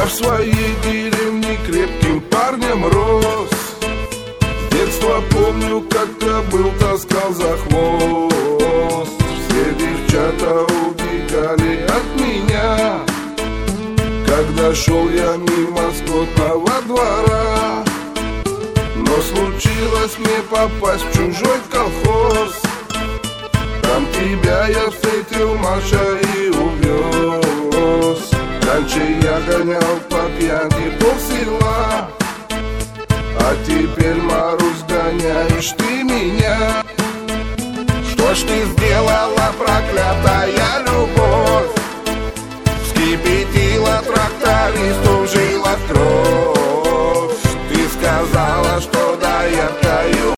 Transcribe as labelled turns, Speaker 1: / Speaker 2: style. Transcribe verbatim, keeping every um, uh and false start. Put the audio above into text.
Speaker 1: в своей деревне крепким парнем рос. С детства помню, как-то был, таскал за хвост. Все девчата убегали от меня, когда шел я мимо скотного двора. Но случилось мне попасть в чужой колхоз. Там тебя я встретил, Маша, и увез. Раньше я гонял по пьяни полсела, а теперь, Марусь, гоняешь ты меня. Что ж ты сделала, проклятая любовь?